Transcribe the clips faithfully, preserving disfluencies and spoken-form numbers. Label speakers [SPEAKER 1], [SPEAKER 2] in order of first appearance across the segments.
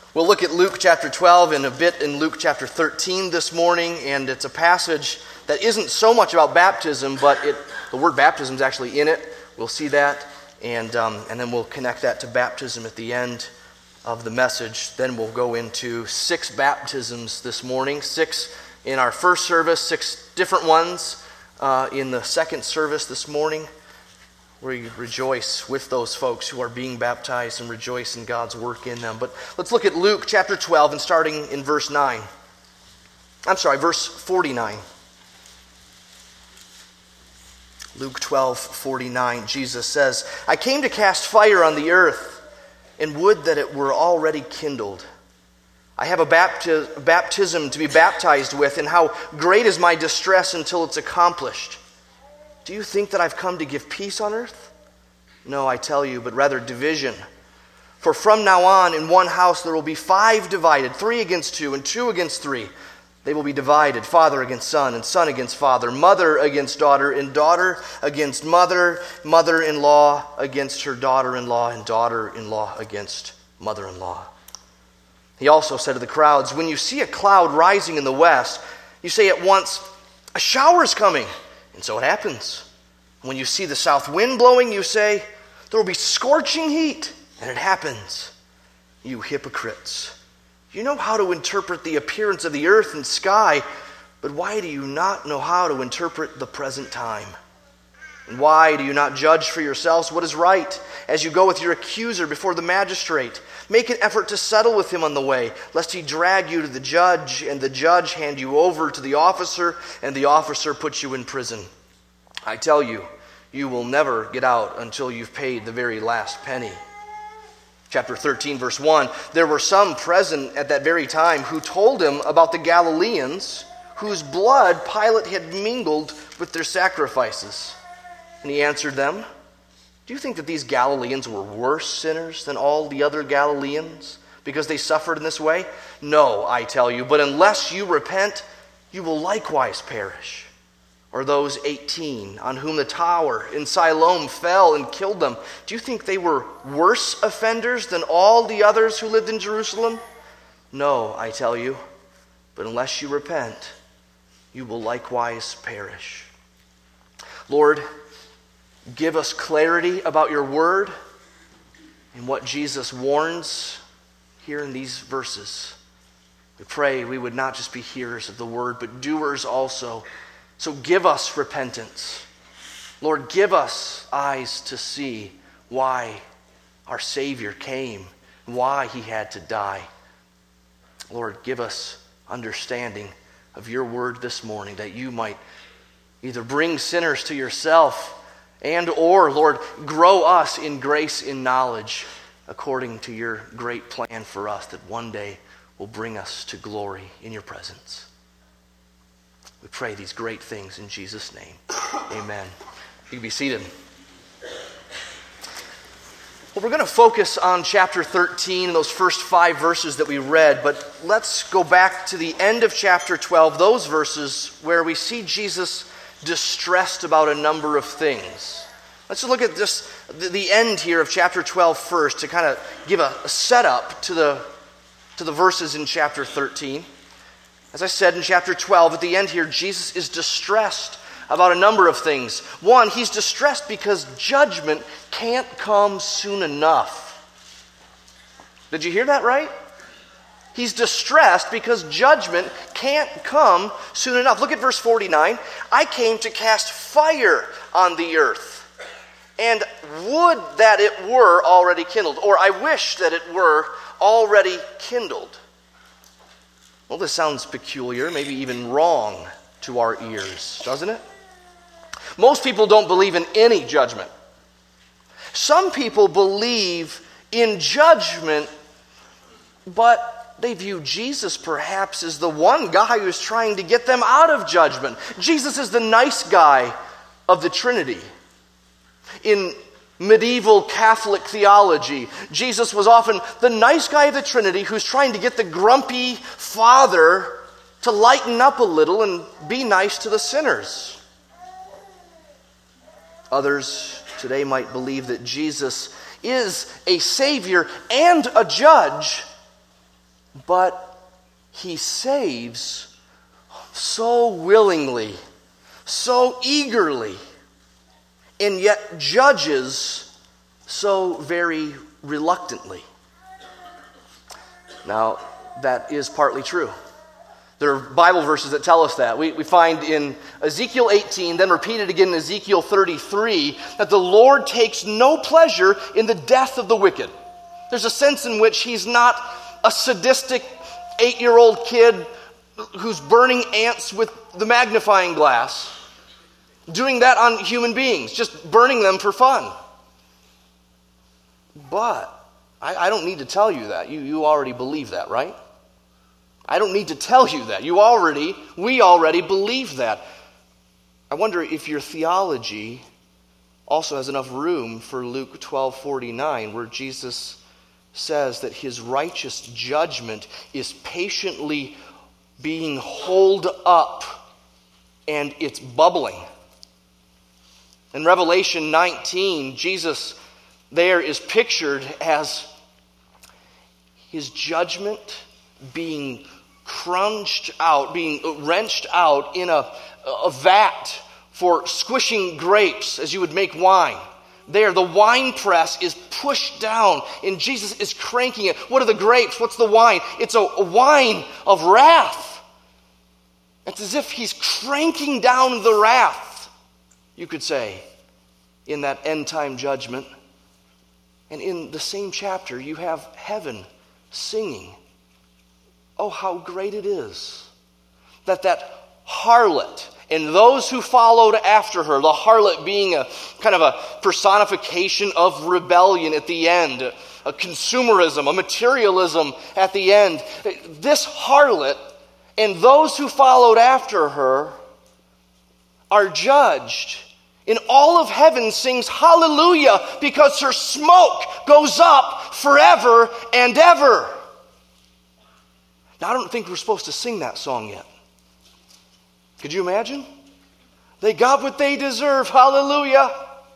[SPEAKER 1] We'll look at Luke chapter twelve and a bit in Luke chapter thirteen this morning, and it's a passage that isn't so much about baptism, but it, the word baptism is actually in it. We'll see that, and, um, and then we'll connect that to baptism at the end of the message. Then we'll go into six baptisms this morning, six in our first service, six different ones uh, in the second service this morning. We rejoice with those folks who are being baptized and rejoice in God's work in them. But let's look at Luke chapter twelve and starting in verse nine. I'm sorry, verse forty-nine. Luke twelve, forty-nine, Jesus says, "I came to cast fire on the earth, and would that it were already kindled. I have a bapti- baptism to be baptized with, and how great is my distress until it's accomplished. Do you think that I've come to give peace on earth? No, I tell you, but rather division. For from now on, in one house there will be five divided, three against two, and two against three. They will be divided, father against son, and son against father, mother against daughter, and daughter against mother, mother-in-law against her daughter-in-law, and daughter-in-law against mother-in-law." He also said to the crowds, "When you see a cloud rising in the west, you say at once, 'A shower is coming.' And so it happens. When you see the south wind blowing, you say, 'There will be scorching heat.' And it happens. You hypocrites! You know how to interpret the appearance of the earth and sky, but why do you not know how to interpret the present time? And why do you not judge for yourselves what is right as you go with your accuser before the magistrate? Make an effort to settle with him on the way, lest he drag you to the judge, and the judge hand you over to the officer, and the officer puts you in prison. I tell you, you will never get out until you've paid the very last penny." Chapter thirteen, verse one, "There were some present at that very time who told him about the Galileans, whose blood Pilate had mingled with their sacrifices. And he answered them, 'Do you think that these Galileans were worse sinners than all the other Galileans because they suffered in this way? No, I tell you, but unless you repent, you will likewise perish. Or those eighteen on whom the tower in Siloam fell and killed them, do you think they were worse offenders than all the others who lived in Jerusalem? No, I tell you, but unless you repent, you will likewise perish.'" Lord, give us clarity about your word and what Jesus warns here in these verses. We pray we would not just be hearers of the word, but doers also. So give us repentance. Lord, give us eyes to see why our Savior came, why he had to die. Lord, give us understanding of your word this morning, that you might either bring sinners to yourself and or, Lord, grow us in grace and knowledge according to your great plan for us that one day will bring us to glory in your presence. We pray these great things in Jesus' name. Amen. You can be seated. Well, we're going to focus on chapter thirteen and those first five verses that we read, but let's go back to the end of chapter twelve, those verses where we see Jesus distressed about a number of things. Let's look at this, the end here of chapter twelve first, to kind of give a, a setup to the, to the verses in chapter thirteen. As I said in chapter twelve, at the end here, Jesus is distressed about a number of things. One, he's distressed because judgment can't come soon enough. Did you hear that right? He's distressed because judgment can't come soon enough. Look at verse forty-nine. "I came to cast fire on the earth, and would that it were already kindled." Or, "I wish that it were already kindled." Well, this sounds peculiar, maybe even wrong to our ears, doesn't it? Most people don't believe in any judgment. Some people believe in judgment, but they view Jesus perhaps as the one guy who's trying to get them out of judgment. Jesus is the nice guy of the Trinity. In medieval Catholic theology, Jesus was often the nice guy of the Trinity who's trying to get the grumpy Father to lighten up a little and be nice to the sinners. Others today might believe that Jesus is a Savior and a judge, but he saves so willingly, so eagerly, and yet judges so very reluctantly. Now, that is partly true. There are Bible verses that tell us that. We, we find in Ezekiel eighteen, then repeated again in Ezekiel thirty-three, that the Lord takes no pleasure in the death of the wicked. There's a sense in which he's not a sadistic eight-year-old kid who's burning ants with the magnifying glass, doing that on human beings, just burning them for fun. But I, I don't need to tell you that. You, you already believe that, right? I don't need to tell you that. You already, we already believe that. I wonder if your theology also has enough room for Luke twelve forty-nine, where Jesus says that his righteous judgment is patiently being holed up and it's bubbling. In Revelation nineteen, Jesus there is pictured as his judgment being crunched out, being wrenched out in a, a vat for squishing grapes as you would make wine. There, the wine press is pushed down and Jesus is cranking it. What are the grapes? What's the wine? It's a, a wine of wrath. It's as if he's cranking down the wrath, you could say, in that end time judgment. And in the same chapter, you have heaven singing, "Oh, how great it is that that harlot and those who followed after her," the harlot being a kind of a personification of rebellion at the end, a consumerism, a materialism at the end. This harlot and those who followed after her are judged. And all of heaven sings hallelujah because her smoke goes up forever and ever. Now, I don't think we're supposed to sing that song yet. Could you imagine? They got what they deserve, hallelujah.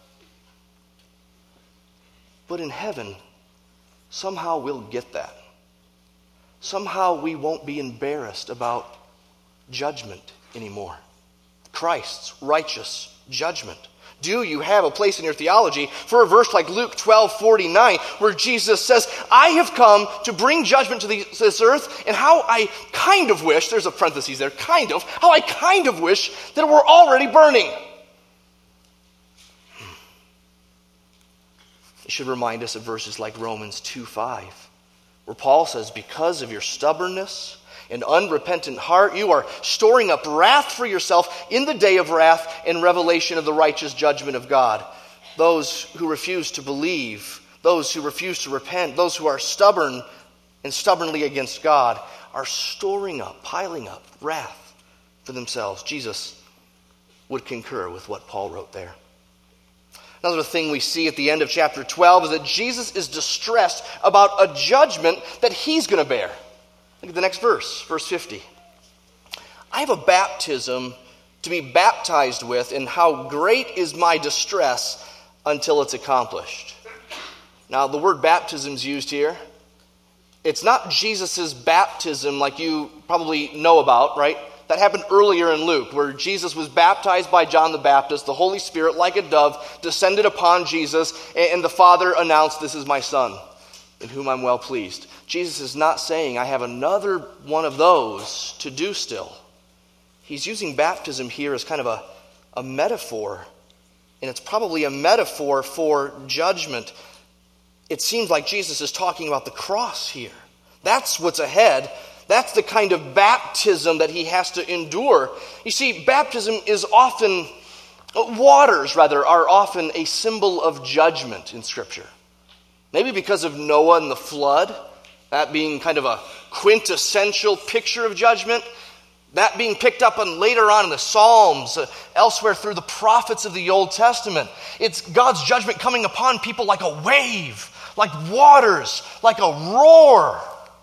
[SPEAKER 1] But in heaven, somehow we'll get that. Somehow we won't be embarrassed about judgment anymore. Christ's righteous judgment. Do you have a place in your theology for a verse like Luke twelve forty-nine, where Jesus says, "I have come to bring judgment to this earth, and how I kind of wish," there's a parenthesis there, kind of, "how I kind of wish that we're already burning." It should remind us of verses like Romans two five, where Paul says, "Because of your stubbornness and unrepentant heart, you are storing up wrath for yourself in the day of wrath and revelation of the righteous judgment of God." Those who refuse to believe, those who refuse to repent, those who are stubborn and stubbornly against God are storing up, piling up wrath for themselves. Jesus would concur with what Paul wrote there. Another thing we see at the end of chapter twelve is that Jesus is distressed about a judgment that he's going to bear. Look at the next verse, verse fifty. "I have a baptism to be baptized with, and how great is my distress until it's accomplished." Now, the word baptism is used here. It's not Jesus' baptism like you probably know about, right? That happened earlier in Luke, where Jesus was baptized by John the Baptist. The Holy Spirit, like a dove, descended upon Jesus, and the Father announced, "This is my Son, in whom I'm well pleased." Jesus is not saying, "I have another one of those to do still." He's using baptism here as kind of a, a metaphor, and it's probably a metaphor for judgment. It seems like Jesus is talking about the cross here. That's what's ahead. That's the kind of baptism that he has to endure. You see, baptism is often, waters rather, are often a symbol of judgment in Scripture. Maybe because of Noah and the flood, that being kind of a quintessential picture of judgment. That being picked up on later on in the Psalms, uh, elsewhere through the prophets of the Old Testament. It's God's judgment coming upon people like a wave, like waters, like a roar.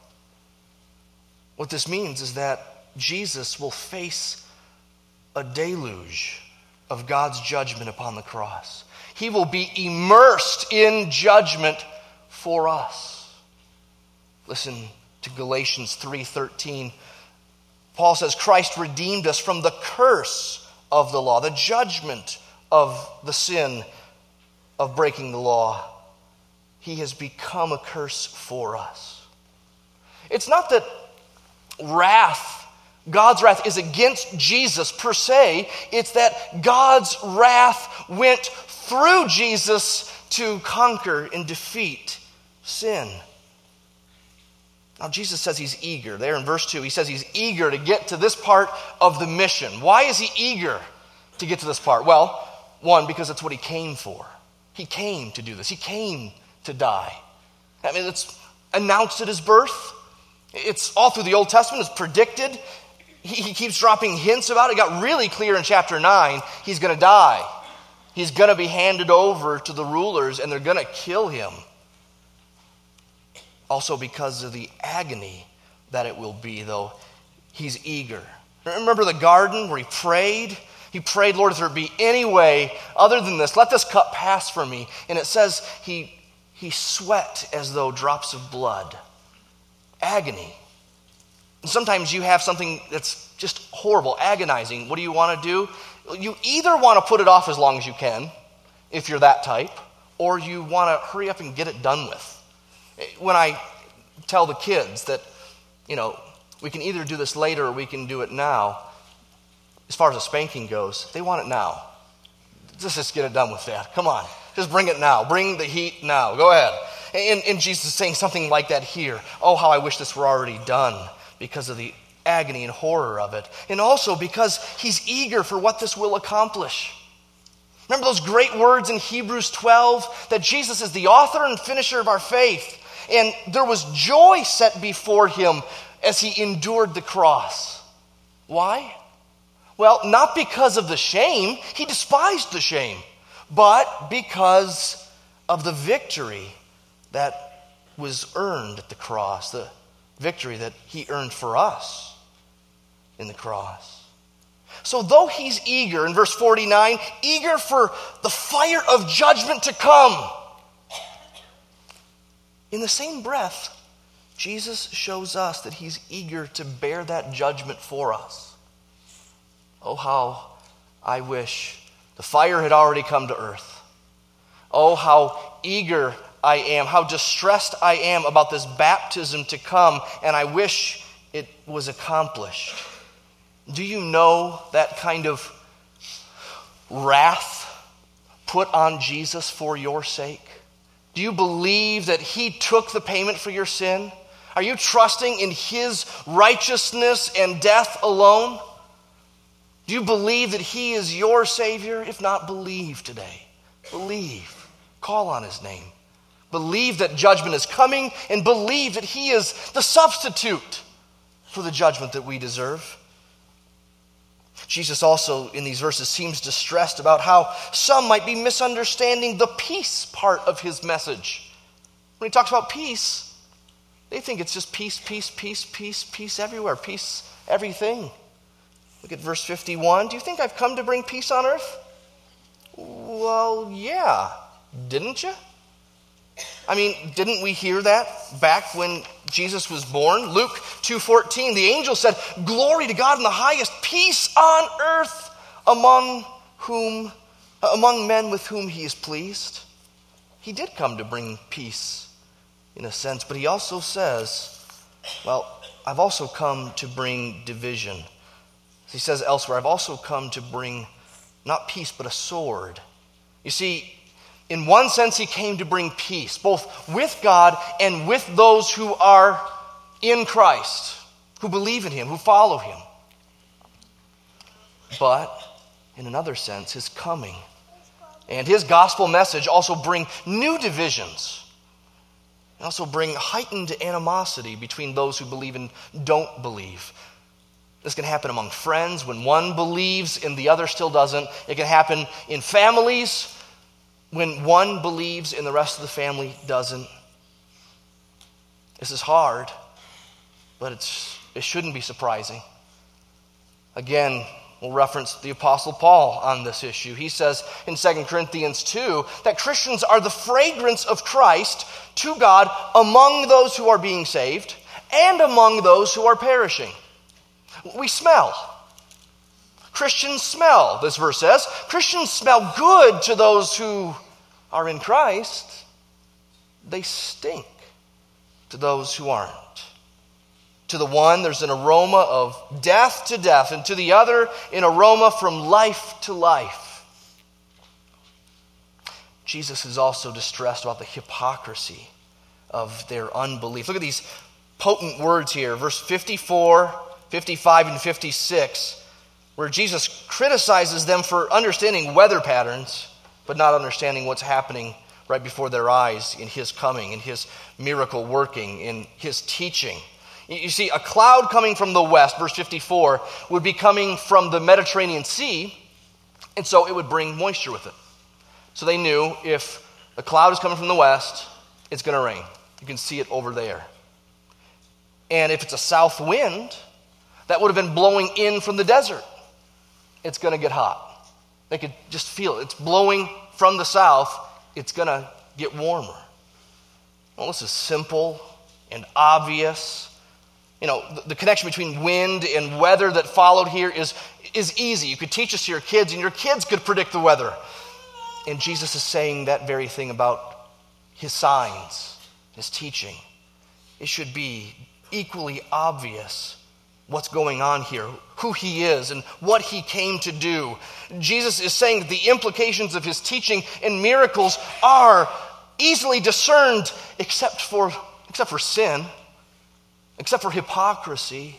[SPEAKER 1] What this means is that Jesus will face a deluge of God's judgment upon the cross. He will be immersed in judgment for us. Listen to Galatians three thirteen. Paul says, Christ redeemed us from the curse of the law, the judgment of the sin of breaking the law. He has become a curse for us. It's not that wrath, God's wrath is against Jesus per se. It's that God's wrath went through Jesus to conquer and defeat sin. Now, Jesus says he's eager. There in verse two, he says he's eager to get to this part of the mission. Why is he eager to get to this part? Well, one, because it's what he came for. He came to do this. He came to die. I mean, it's announced at his birth. It's all through the Old Testament. It's predicted. He, he keeps dropping hints about it. It got really clear in chapter nine. He's going to die. He's going to be handed over to the rulers, and they're going to kill him. Also because of the agony that it will be, though, he's eager. Remember the garden where he prayed? He prayed, Lord, if there be any way other than this, let this cup pass from me. And it says he, he sweat as though drops of blood. Agony. And sometimes you have something that's just horrible, agonizing. What do you want to do? You either want to put it off as long as you can, if you're that type, or you want to hurry up and get it done with. When I tell the kids that, you know, we can either do this later or we can do it now, as far as a spanking goes, they want it now. Just, just get it done with that. Come on. Just bring it now. Bring the heat now. Go ahead. And, and Jesus is saying something like that here. Oh, how I wish this were already done because of the agony and horror of it. And also because he's eager for what this will accomplish. Remember those great words in Hebrews twelve that Jesus is the author and finisher of our faith. And there was joy set before him as he endured the cross. Why? Well, not because of the shame. He despised the shame. But because of the victory that was earned at the cross. The victory that he earned for us in the cross. So though he's eager, in verse forty-nine, eager for the fire of judgment to come, in the same breath, Jesus shows us that he's eager to bear that judgment for us. Oh, how I wish the fire had already come to earth. Oh, how eager I am, how distressed I am about this baptism to come, and I wish it was accomplished. Do you know that kind of wrath put on Jesus for your sake? Do you believe that he took the payment for your sin? Are you trusting in his righteousness and death alone? Do you believe that he is your Savior? If not, believe today. Believe. Call on his name. Believe that judgment is coming, and believe that he is the substitute for the judgment that we deserve. Jesus also, in these verses, seems distressed about how some might be misunderstanding the peace part of his message. When he talks about peace, they think it's just peace, peace, peace, peace, peace everywhere, peace, everything. Look at verse fifty-one. Do you think I've come to bring peace on earth? Well, yeah. Didn't you? I mean, didn't we hear that back when Jesus was born? Luke two fourteen, the angel said, "Glory to God in the highest, peace on earth among whom, among men with whom he is pleased." He did come to bring peace in a sense, but he also says, well, I've also come to bring division. He says elsewhere, I've also come to bring not peace, but a sword. You see, in one sense, he came to bring peace, both with God and with those who are in Christ, who believe in him, who follow him. But in another sense, his coming and his gospel message also bring new divisions. And also bring heightened animosity between those who believe and don't believe. This can happen among friends when one believes and the other still doesn't. It can happen in families when one believes and the rest of the family doesn't. This is hard, but it's it shouldn't be surprising. Again, we'll reference the Apostle Paul on this issue. He says in Second Corinthians two that Christians are the fragrance of Christ to God among those who are being saved and among those who are perishing. We smell. Christians smell, this verse says. Christians smell good to those who are in Christ. They stink to those who aren't. To the one, there's an aroma of death to death, and to the other, an aroma from life to life. Jesus is also distressed about the hypocrisy of their unbelief. Look at these potent words here, verse fifty-four, fifty-five, and fifty-six, where Jesus criticizes them for understanding weather patterns, but not understanding what's happening right before their eyes in his coming, in his miracle working, in his teaching. You see, a cloud coming from the west, verse fifty-four, would be coming from the Mediterranean Sea, and so it would bring moisture with it. So they knew if a cloud is coming from the west, it's going to rain. You can see it over there. And if it's a south wind, that would have been blowing in from the desert. It's going to get hot. They could just feel it. It's blowing from the south. It's going to get warmer. Well, this is simple and obvious. You know, the, the connection between wind and weather that followed here is, is easy. You could teach this to your kids, and your kids could predict the weather. And Jesus is saying that very thing about his signs, his teaching. It should be equally obvious what's going on here, who he is, and what he came to do. Jesus is saying that the implications of his teaching and miracles are easily discerned except for, except for sin, except for hypocrisy.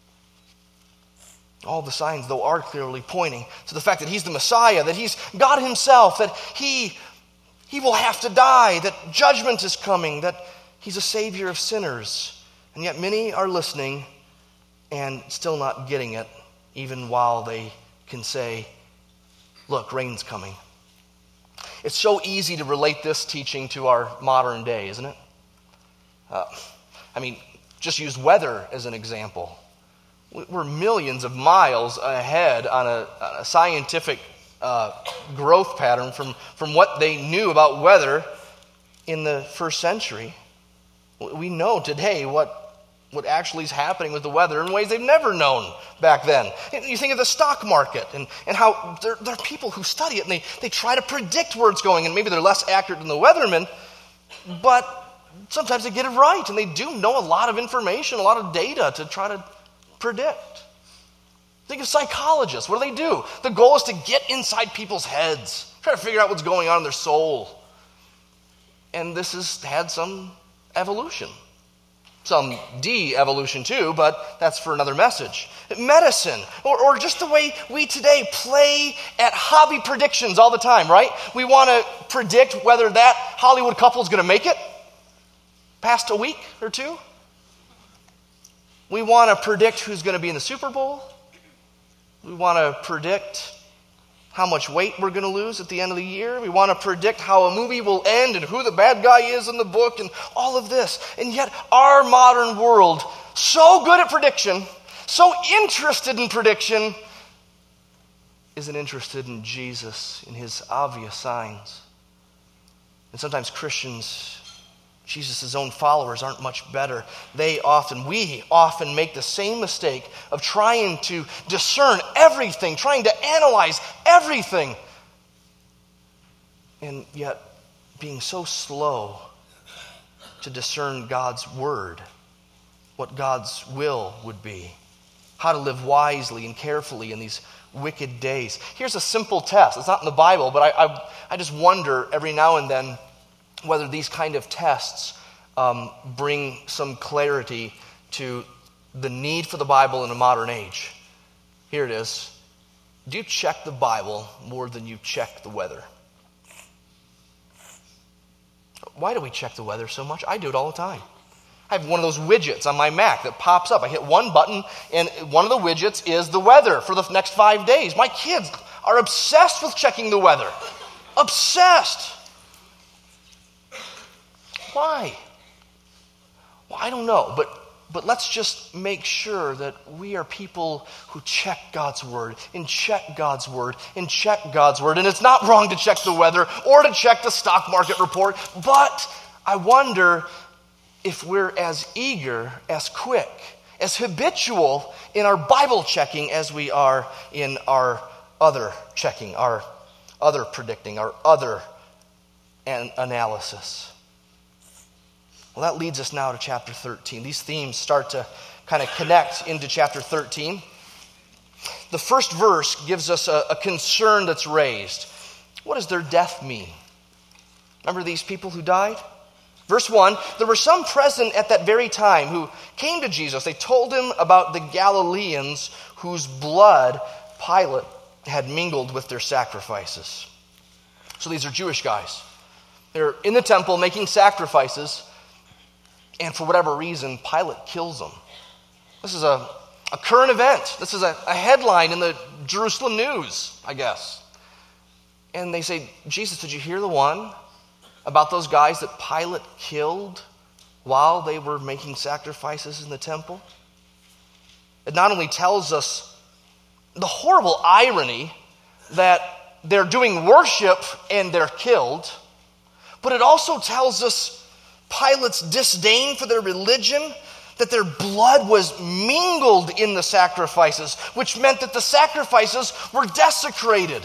[SPEAKER 1] All the signs, though, are clearly pointing to the fact that he's the Messiah, that he's God himself, that he, he will have to die, that judgment is coming, that he's a savior of sinners. And yet many are listening and still not getting it, even while they can say, look, rain's coming. It's so easy to relate this teaching to our modern day, isn't it? Uh, I mean, just use weather as an example. We're millions of miles ahead on a, on a scientific uh, growth pattern from, from what they knew about weather in the first century. We know today what what actually is happening with the weather in ways they've never known back then. You think of the stock market and, and how there, there are people who study it and they, they try to predict where it's going, and maybe they're less accurate than the weathermen, but sometimes they get it right, and they do know a lot of information, a lot of data to try to predict. Think of psychologists. What do they do? The goal is to get inside people's heads, try to figure out what's going on in their soul. And this has had some evolution. Some de-evolution too, but that's for another message. Medicine, or, or just the way we today play at hobby predictions all the time, right? We want to predict whether that Hollywood couple is going to make it past a week or two. We want to predict who's going to be in the Super Bowl. We want to predict how much weight we're going to lose at the end of the year. We want to predict how a movie will end and who the bad guy is in the book and all of this. And yet our modern world, so good at prediction, so interested in prediction, isn't interested in Jesus, in his obvious signs. And sometimes Christians, Jesus' own followers, aren't much better. They often, we often make the same mistake of trying to discern everything, trying to analyze everything, and yet being so slow to discern God's word, what God's will would be, how to live wisely and carefully in these wicked days. Here's a simple test. It's not in the Bible, but I, I, I just wonder every now and then whether these kind of tests um, bring some clarity to the need for the Bible in a modern age. Here it is. Do you check the Bible more than you check the weather? Why do we check the weather so much? I do it all the time. I have one of those widgets on my Mac that pops up. I hit one button, and one of the widgets is the weather for the next five days. My kids are obsessed with checking the weather. Obsessed. Why? Well, I don't know, but but let's just make sure that we are people who check God's word, and check God's word, and check God's word. And it's not wrong to check the weather or to check the stock market report, but I wonder, if we're as eager, as quick, as habitual in our Bible checking as we are in our other checking, our other predicting, our other an- analysis. Well, that leads us now to chapter thirteen. These themes start to kind of connect into chapter thirteen. The first verse gives us a, a concern that's raised. What does their death mean? Remember these people who died? Verse one, there were some present at that very time who came to Jesus. They told him about the Galileans whose blood Pilate had mingled with their sacrifices. So these are Jewish guys. They're in the temple making sacrifices, and for whatever reason, Pilate kills them. This is a, a current event. This is a, a headline in the Jerusalem news, I guess. And they say, Jesus, did you hear the one about those guys that Pilate killed while they were making sacrifices in the temple? It not only tells us the horrible irony that they're doing worship and they're killed, but it also tells us Pilate's disdain for their religion, that their blood was mingled in the sacrifices, which meant that the sacrifices were desecrated.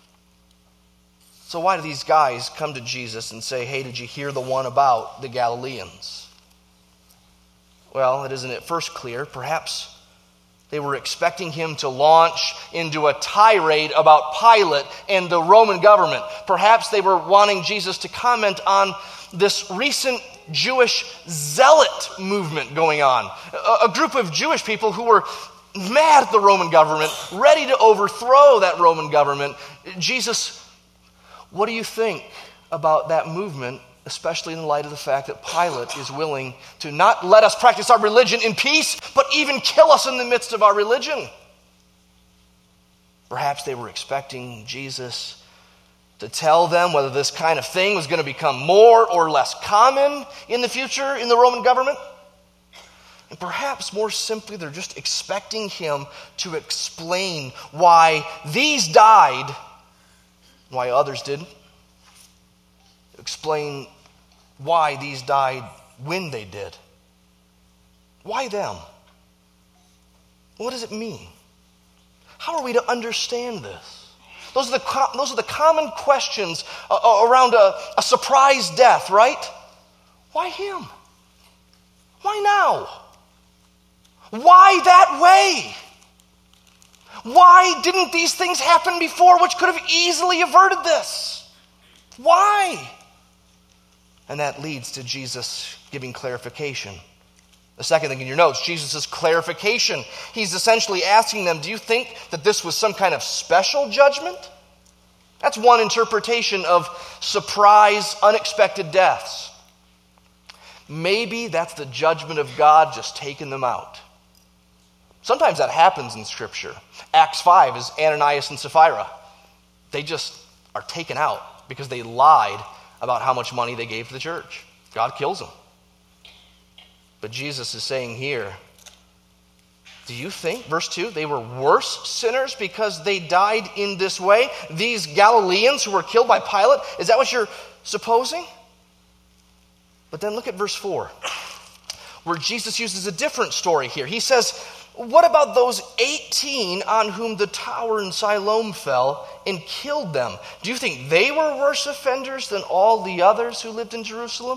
[SPEAKER 1] So why do these guys come to Jesus and say, hey, did you hear the one about the Galileans? Well, it isn't at first clear. Perhaps they were expecting him to launch into a tirade about Pilate and the Roman government. Perhaps they were wanting Jesus to comment on this recent Jewish zealot movement going on. A, a group of Jewish people who were mad at the Roman government, ready to overthrow that Roman government. Jesus, what do you think about that movement, especially in light of the fact that Pilate is willing to not let us practice our religion in peace, but even kill us in the midst of our religion? Perhaps they were expecting Jesus to tell them whether this kind of thing was going to become more or less common in the future in the Roman government. And perhaps more simply, they're just expecting him to explain why these died, why others didn't. Explain why these died when they did. Why them? What does it mean? How are we to understand this? Those are the, those are the common questions uh, around a, a surprise death, right? Why him? Why now? Why that way? Why didn't these things happen before, which could have easily averted this? Why? And that leads to Jesus giving clarification. The second thing in your notes, Jesus' clarification. He's essentially asking them, do you think that this was some kind of special judgment? That's one interpretation of surprise, unexpected deaths. Maybe that's the judgment of God just taking them out. Sometimes that happens in Scripture. Acts five is Ananias and Sapphira. They just are taken out because they lied about how much money they gave to the church. God kills them. But Jesus is saying here, do you think, verse two, they were worse sinners because they died in this way? These Galileans who were killed by Pilate? Is that what you're supposing? But then look at verse four, where Jesus uses a different story here. He says, what about those eighteen on whom the tower in Siloam fell and killed them? Do you think they were worse offenders than all the others who lived in Jerusalem?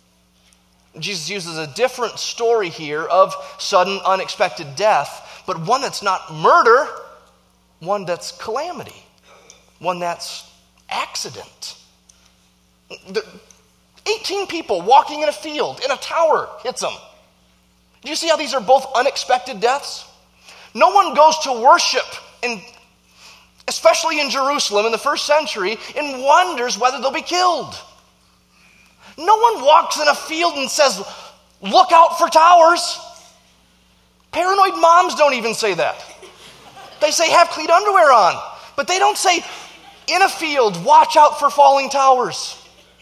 [SPEAKER 1] Jesus uses a different story here of sudden, unexpected death, but one that's not murder, one that's calamity, one that's accident. The eighteen people walking in a field, in a tower, hits them. Do you see how these are both unexpected deaths? No one goes to worship, and especially in Jerusalem in the first century, and wonders whether they'll be killed. No one walks in a field and says, look out for towers. Paranoid moms don't even say that. They say, have clean underwear on. But they don't say, in a field, watch out for falling towers.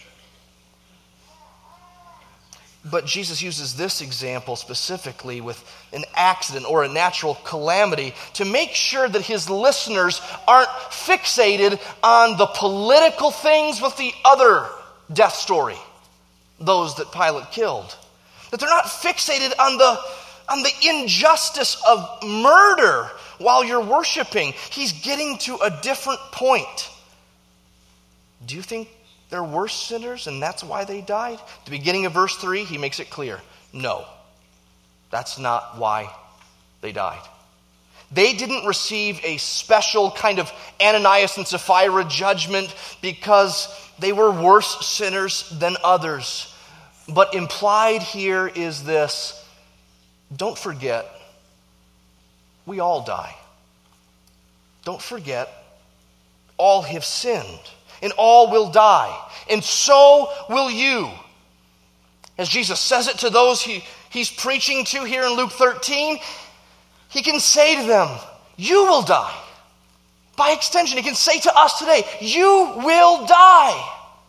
[SPEAKER 1] But Jesus uses this example specifically with an accident or a natural calamity to make sure that his listeners aren't fixated on the political things with the other death story, those that Pilate killed. That they're not fixated on the, on the injustice of murder while you're worshiping. He's getting to a different point. Do you think they're worse sinners and that's why they died? At the beginning of verse three, he makes it clear. No, that's not why they died. They didn't receive a special kind of Ananias and Sapphira judgment because they were worse sinners than others. But implied here is this: don't forget, we all die. Don't forget, all have sinned, and all will die, and so will you. As Jesus says it to those he, he's preaching to here in Luke thirteen, he can say to them, you will die. By extension, he can say to us today, you will die.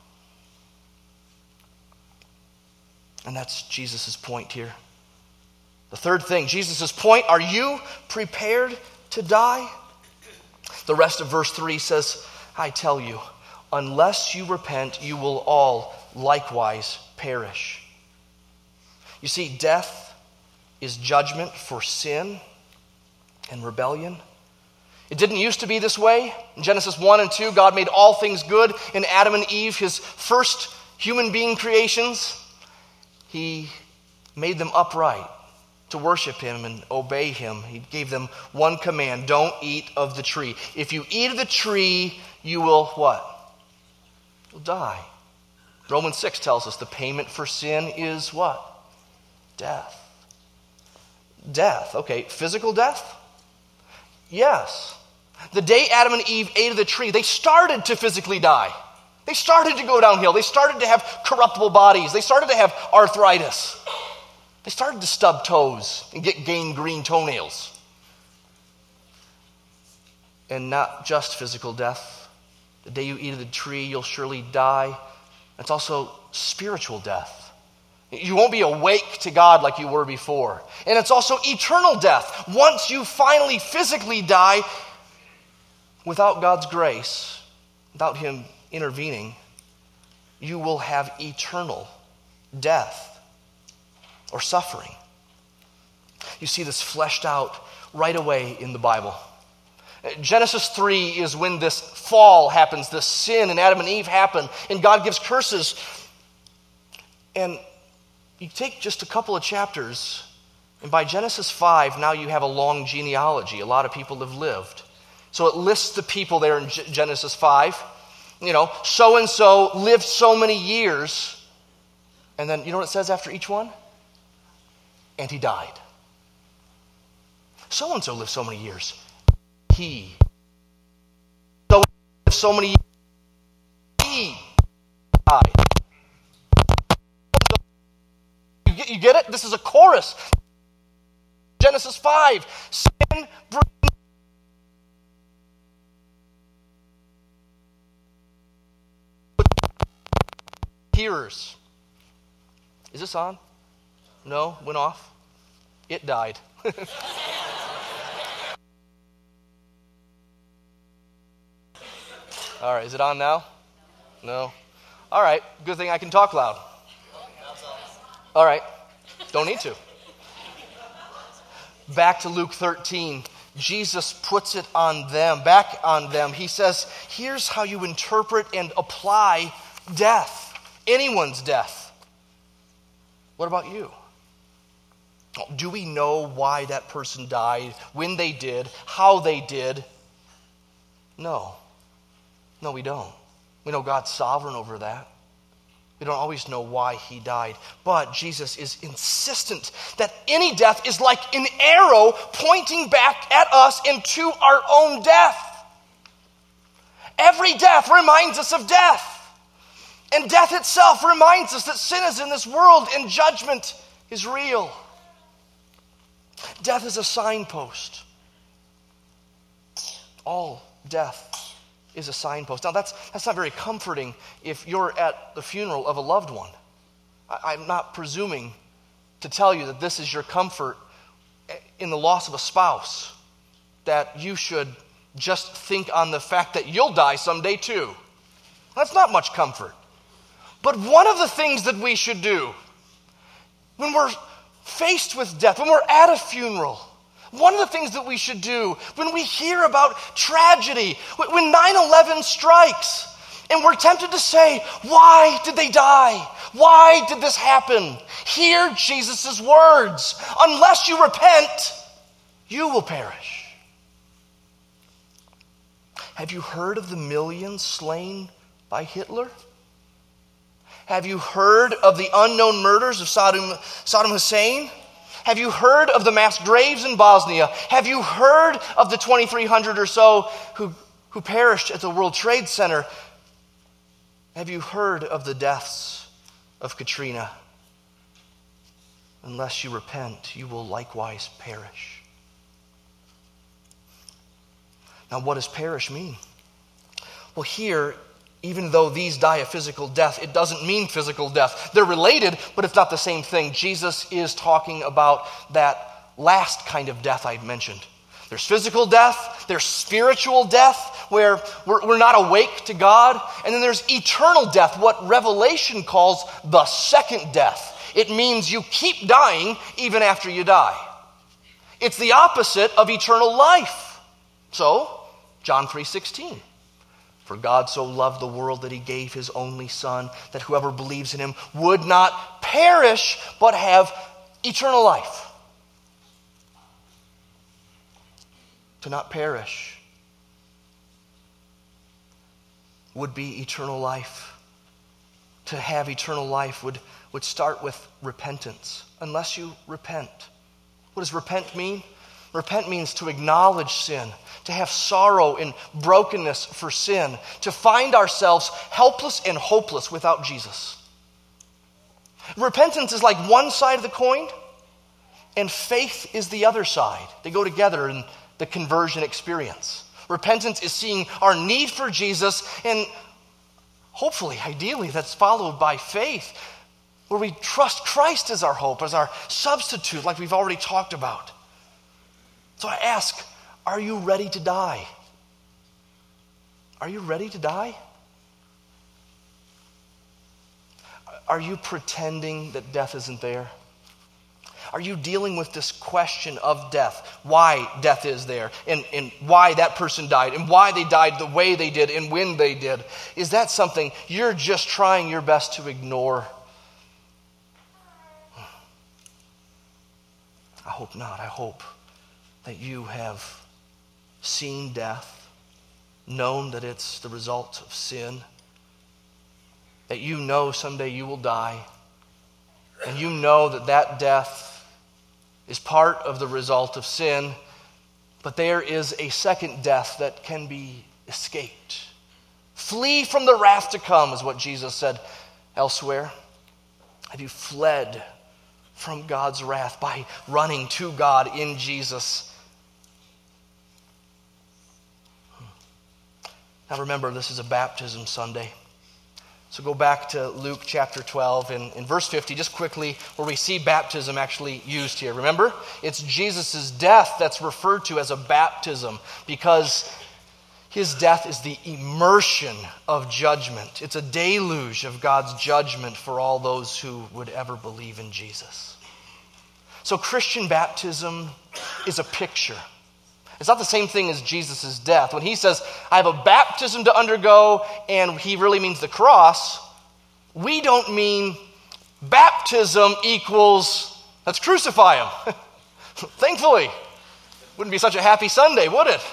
[SPEAKER 1] And that's Jesus' point here. The third thing, Jesus' point, are you prepared to die? The rest of verse three says, I tell you, unless you repent, you will all likewise perish. You see, death is judgment for sin and rebellion. It didn't used to be this way. In Genesis one and two, God made all things good. In Adam and Eve, his first human being creations, he made them upright to worship him and obey him. He gave them one command: don't eat of the tree. If you eat of the tree, you will what? You'll die. Romans six tells us the payment for sin is what? Death. Death. Okay, physical death? Yes. The day Adam and Eve ate of the tree, they started to physically die. They started to go downhill. They started to have corruptible bodies. They started to have arthritis. They started to stub toes and get gangrene toenails. And not just physical death. The day you eat of the tree, you'll surely die. It's also spiritual death. You won't be awake to God like you were before. And it's also eternal death. Once you finally physically die, without God's grace, without him intervening, you will have eternal death or suffering. You see this fleshed out right away in the Bible. Genesis three is when this fall happens, this sin in Adam and Eve happen, and God gives curses. And you take just a couple of chapters, and by Genesis five, now you have a long genealogy. A lot of people have lived. So it lists the people there in G- Genesis five. You know, so-and-so lived so many years. And then, you know what it says after each one? And he died. So-and-so lived so many years. He. So lived so many years. He died. You get, you get it? This is a chorus. Genesis five. Sin brings hearers. Is this on? No? Went off? It died. All right, is it on now? No? All right, good thing I can talk loud. All right, don't need to. Back to Luke thirteen. Jesus puts it on them, back on them. He says, here's how you interpret and apply death, anyone's death. What about you? Do we know why that person died, when they did, how they did? No. No, we don't. We know God's sovereign over that. We don't always know why he died. But Jesus is insistent that any death is like an arrow pointing back at us into our own death. Every death reminds us of death. And death itself reminds us that sin is in this world and judgment is real. Death is a signpost. All death is a signpost. Now that's that's not very comforting if you're at the funeral of a loved one. I, I'm not presuming to tell you that this is your comfort in the loss of a spouse, that you should just think on the fact that you'll die someday too. That's not much comfort. But one of the things that we should do when we're faced with death, when we're at a funeral, one of the things that we should do when we hear about tragedy, when nine eleven strikes, and we're tempted to say, why did they die? Why did this happen? Hear Jesus' words. Unless you repent, you will perish. Have you heard of the millions slain by Hitler? Have you heard of the unknown murders of Saddam, Saddam Hussein? Have you heard of the mass graves in Bosnia? Have you heard of the twenty-three hundred or so who, who perished at the World Trade Center? Have you heard of the deaths of Katrina? Unless you repent, you will likewise perish. Now, what does perish mean? Well, here, even though these die a physical death, it doesn't mean physical death. They're related, but it's not the same thing. Jesus is talking about that last kind of death I mentioned. There's physical death, there's spiritual death, where we're, we're not awake to God, and then there's eternal death, what Revelation calls the second death. It means you keep dying even after you die. It's the opposite of eternal life. So, John three sixteen. For God so loved the world that he gave his only Son, that whoever believes in him would not perish, but have eternal life. To not perish would be eternal life. To have eternal life would, would start with repentance, unless you repent. What does repent mean? Repent means to acknowledge sin, to have sorrow and brokenness for sin, to find ourselves helpless and hopeless without Jesus. Repentance is like one side of the coin, and faith is the other side. They go together in the conversion experience. Repentance is seeing our need for Jesus, and hopefully, ideally, that's followed by faith, where we trust Christ as our hope, as our substitute, like we've already talked about. So I ask, are you ready to die? Are you ready to die? Are you pretending that death isn't there? Are you dealing with this question of death? Why death is there, and, and why that person died, and why they died the way they did, and when they did? Is that something you're just trying your best to ignore? I hope not. I hope that you have seen death, known that it's the result of sin, that you know someday you will die, and you know that that death is part of the result of sin, but there is a second death that can be escaped. Flee from the wrath to come is what Jesus said elsewhere. Have you fled from God's wrath by running to God in Jesus? Now remember, this is a baptism Sunday. So go back to Luke chapter twelve and in verse fifty, just quickly, where we see baptism actually used here. Remember, it's Jesus' death that's referred to as a baptism because his death is the immersion of judgment. It's a deluge of God's judgment for all those who would ever believe in Jesus. So Christian baptism is a picture. It's not the same thing as Jesus' death. When he says, I have a baptism to undergo, and he really means the cross, we don't mean baptism equals, let's crucify him. Thankfully. Wouldn't be such a happy Sunday, would it?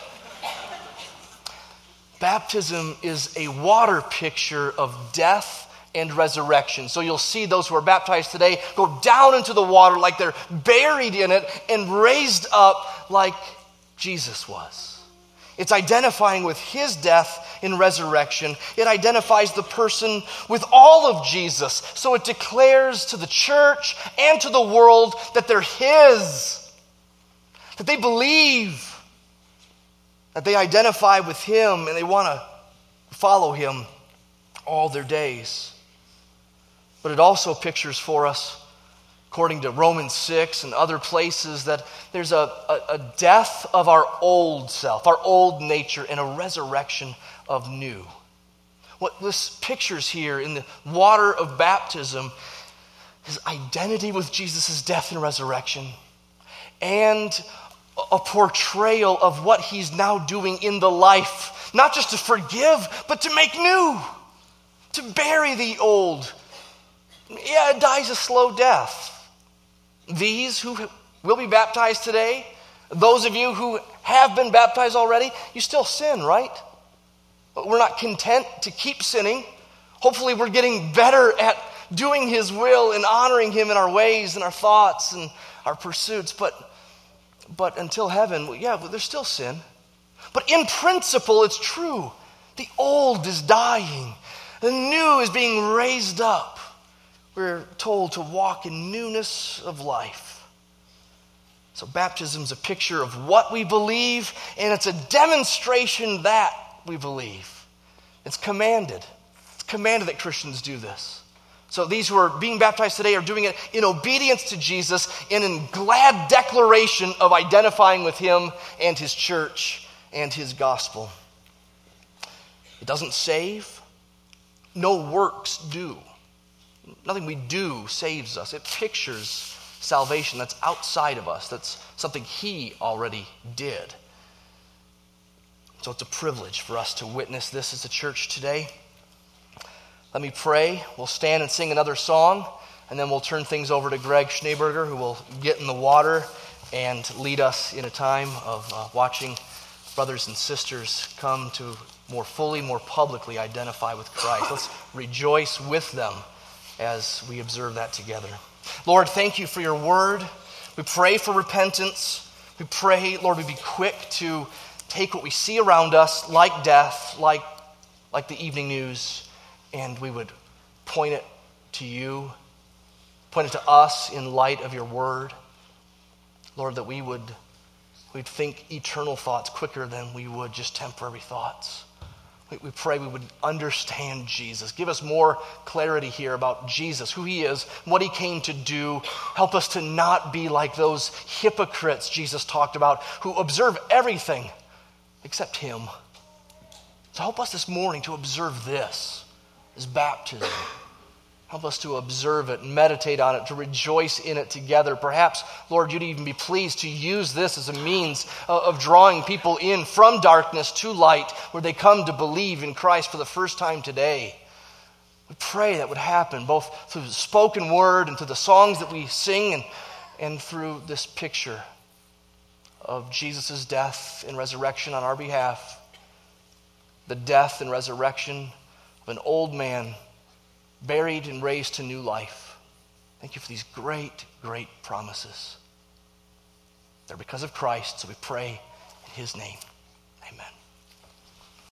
[SPEAKER 1] Baptism is a water picture of death and resurrection. So you'll see those who are baptized today go down into the water like they're buried in it and raised up like Jesus was. It's identifying with his death and resurrection. It identifies the person with all of Jesus. So it declares to the church and to the world that they're his, that they believe, that they identify with him and they want to follow him all their days. But it also pictures for us, according to Romans six and other places, that there's a, a, a death of our old self, our old nature, and a resurrection of new. What this pictures here in the water of baptism his identity with Jesus' death and resurrection, and a portrayal of what he's now doing in the life, not just to forgive, but to make new, to bury the old. Yeah, it dies a slow death. These who will be baptized today, those of you who have been baptized already, you still sin, right? We're not content to keep sinning. Hopefully we're getting better at doing his will and honoring him in our ways and our thoughts and our pursuits. But, but until heaven, yeah, there's still sin. But in principle, it's true. The old is dying. The new is being raised up. We're told to walk in newness of life. So baptism is a picture of what we believe, and it's a demonstration that we believe. It's commanded. It's commanded that Christians do this. So these who are being baptized today are doing it in obedience to Jesus and in glad declaration of identifying with him and his church and his gospel. It doesn't save. No works do. Nothing we do saves us. It pictures salvation that's outside of us. That's something he already did. So it's a privilege for us to witness this as a church today. Let me pray. We'll stand and sing another song, and then we'll turn things over to Greg Schneeberger, who will get in the water and lead us in a time of uh, watching brothers and sisters come to more fully, more publicly identify with Christ. Let's rejoice with them as we observe that together. Lord, thank you for your word. We pray for repentance. We pray, Lord, we be quick to take what we see around us, like death, like, like the evening news, and we would point it to you, point it to us in light of your word. Lord, that we would we'd think eternal thoughts quicker than we would just temporary thoughts. We pray we would understand Jesus. Give us more clarity here about Jesus, who he is, what he came to do. Help us to not be like those hypocrites Jesus talked about who observe everything except him. So help us this morning to observe this, this baptism. Help us to observe it, meditate on it, to rejoice in it together. Perhaps, Lord, you'd even be pleased to use this as a means of drawing people in from darkness to light, where they come to believe in Christ for the first time today. We pray that would happen, both through the spoken word and through the songs that we sing, and, and through this picture of Jesus' death and resurrection on our behalf. The death and resurrection of an old man buried and raised to new life. Thank you for these great, great promises. They're because of Christ, so we pray in his name.